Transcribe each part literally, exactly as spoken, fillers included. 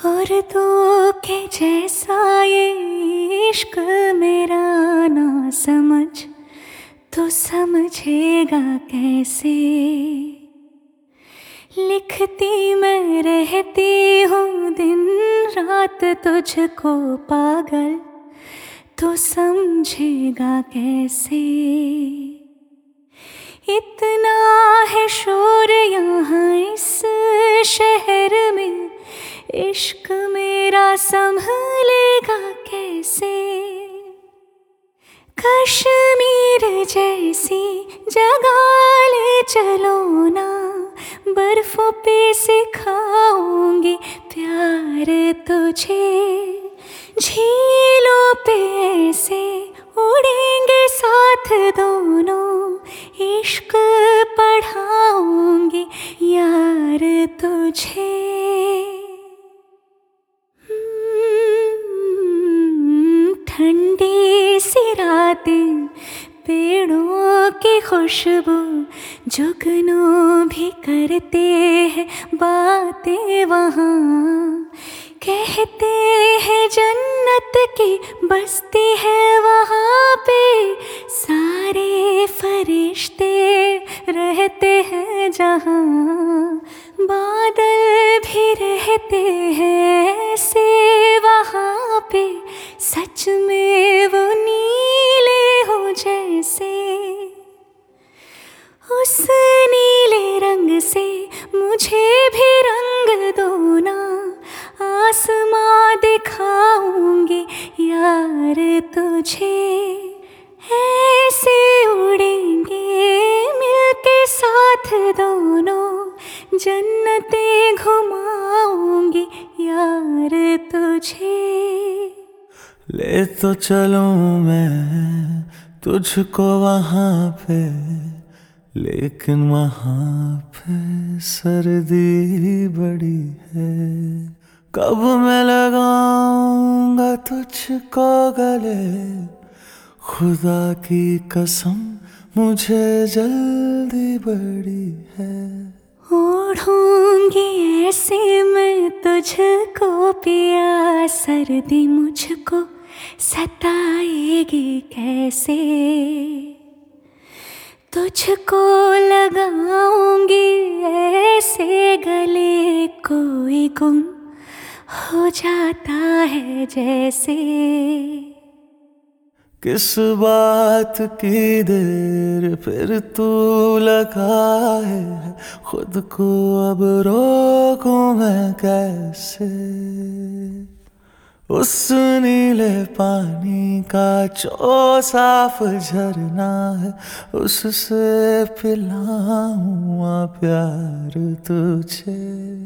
और तो के जैसा ये इश्क मेरा ना समझ तो समझेगा कैसे। लिखती मैं रहती हूँ दिन रात तुझको पागल तो समझेगा कैसे। इतना है शोर यहाँ इस शहर में, इश्क मेरा संभलेगा कैसे। कश्मीर जैसी जगह ले चलो ना, बर्फों पे सिखाऊंगी प्यार तुझे। झीलों पे ऐसे उड़ेंगे साथ दोनों, इश्क पढ़ाऊंगी यार तुझे। ठंडी सी रातें, पेड़ों की खुशबू, जुगनू भी करते हैं बातें वहाँ। कहते हैं जन्नत की बस्ती है वहाँ पे, सारे फरिश्ते रहते हैं जहाँ। बादल भी रहते हैं ऐसे वहाँ पे, सच में वो नीले हो जैसे। उस नीले रंग से मुझे भी रंग दो ना, आसमां दिखाऊंगी यार तुझे। ऐसे उड़ेंगे मिलके साथ दोनों, जन्नतें घुमाऊंगी यार तुझे। ले तो चलूं मैं तुझको वहाँ पे, लेकिन वहाँ पे सर्दी बड़ी है। कब मैं लगाऊंगा तुझको गले, खुदा की कसम मुझे जल्दी बड़ी है। ओढ़ूंगी ऐसे मैं तुझको पिया, सर्दी मुझको सताएगी कैसे। तुझको लगाऊंगी ऐसे गले, कोई गुम हो जाता है जैसे। किस बात की देर फिर तू लगाए है, खुद को अब रोकूं मैं कैसे। उस नीले पानी का जो साफ झरना है, उससे पिलाऊं प्यार तुझे।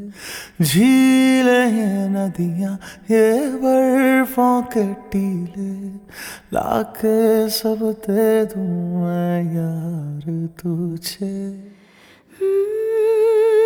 झीलें ये नदियाँ ये बर्फों के टीले, लाके सब दे दूं मैं यार तुझे।